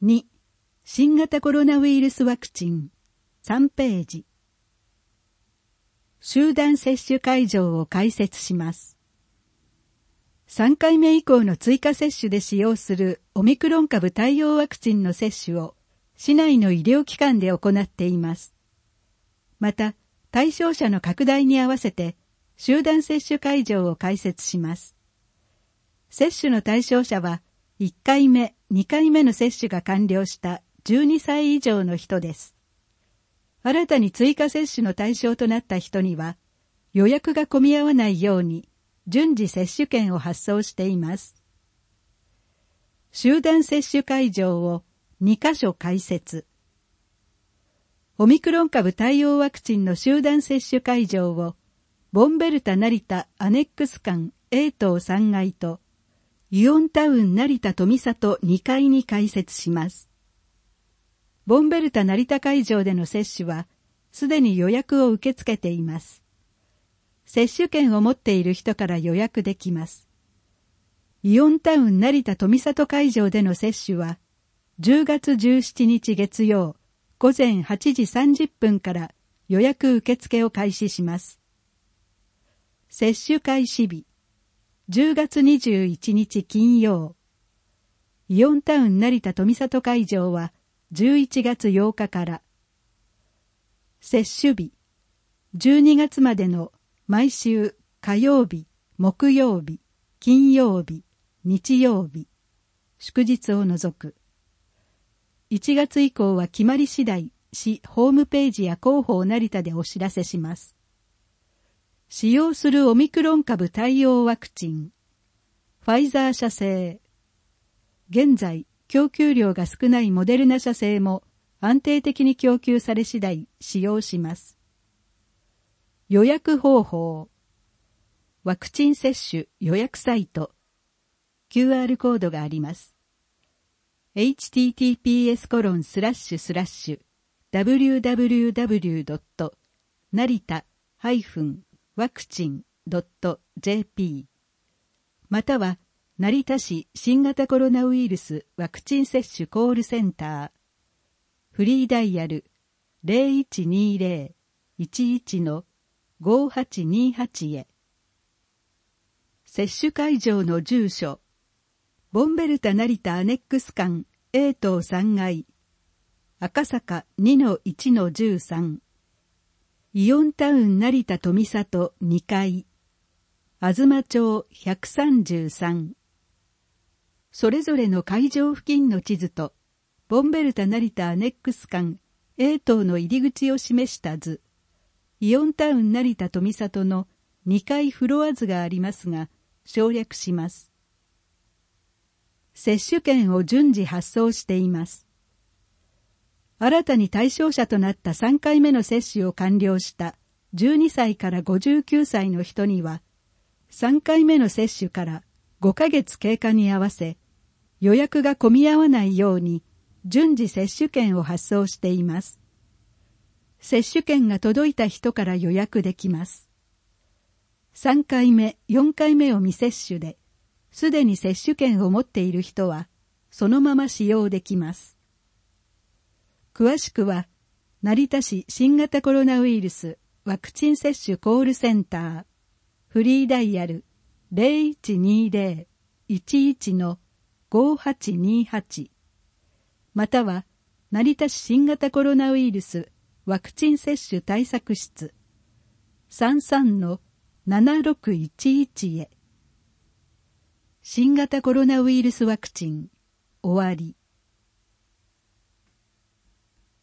2、新型コロナウイルスワクチン。3ページ。集団接種会場を開設します。3回目以降の追加接種で使用するオミクロン株対応ワクチンの接種を市内の医療機関で行っています。また、対象者の拡大に合わせて集団接種会場を開設します。接種の対象者は1回目、2回目の接種が完了した12歳以上の人です。新たに追加接種の対象となった人には、予約が混み合わないように順次接種券を発送しています。集団接種会場を2カ所開設。オミクロン株対応ワクチンの集団接種会場を、ボンベルタ成田アネックス館 A 棟3階と、イオンタウン成田富里2階に開設します。ボンベルタ成田会場での接種は、すでに予約を受け付けています。接種券を持っている人から予約できます。イオンタウン成田富里会場での接種は、10月17日月曜、午前8時30分から予約受付を開始します。接種開始日、10月21日金曜。イオンタウン成田富里会場は11月8日から。接種日、12月までの毎週火曜日、木曜日、金曜日、日曜日、祝日を除く。1月以降は決まり次第、市ホームページや広報成田でお知らせします。使用するオミクロン株対応ワクチン。ファイザー社製。現在、供給量が少ないモデルナ社製も安定的に供給され次第使用します。予約方法。ワクチン接種予約サイト。QR コードがあります。https://www.narita-vaccine.jp または、成田市新型コロナウイルスワクチン接種コールセンター。フリーダイヤル 0120-11-5828 へ。接種会場の住所。ボンベルタ成田アネックス館 A 棟3階。赤坂 2-1-13。イオンタウン成田富里2階。吾妻町133。それぞれの会場付近の地図と、ボンベルタ成田アネックス館 A 棟の入り口を示した図、イオンタウン成田富里の2階フロア図がありますが、省略します。接種券を順次発送しています。新たに対象者となった3回目の接種を完了した12歳から59歳の人には、3回目の接種から5ヶ月経過に合わせ、予約が混み合わないように順次接種券を発送しています。接種券が届いた人から予約できます。3回目、4回目を未接種で、すでに接種券を持っている人は、そのまま使用できます。詳しくは、成田市新型コロナウイルスワクチン接種コールセンター、フリーダイヤル 0120-11-5828 または、成田市新型コロナウイルスワクチン接種対策室 33-7611 へ。新型コロナウイルスワクチン終わり。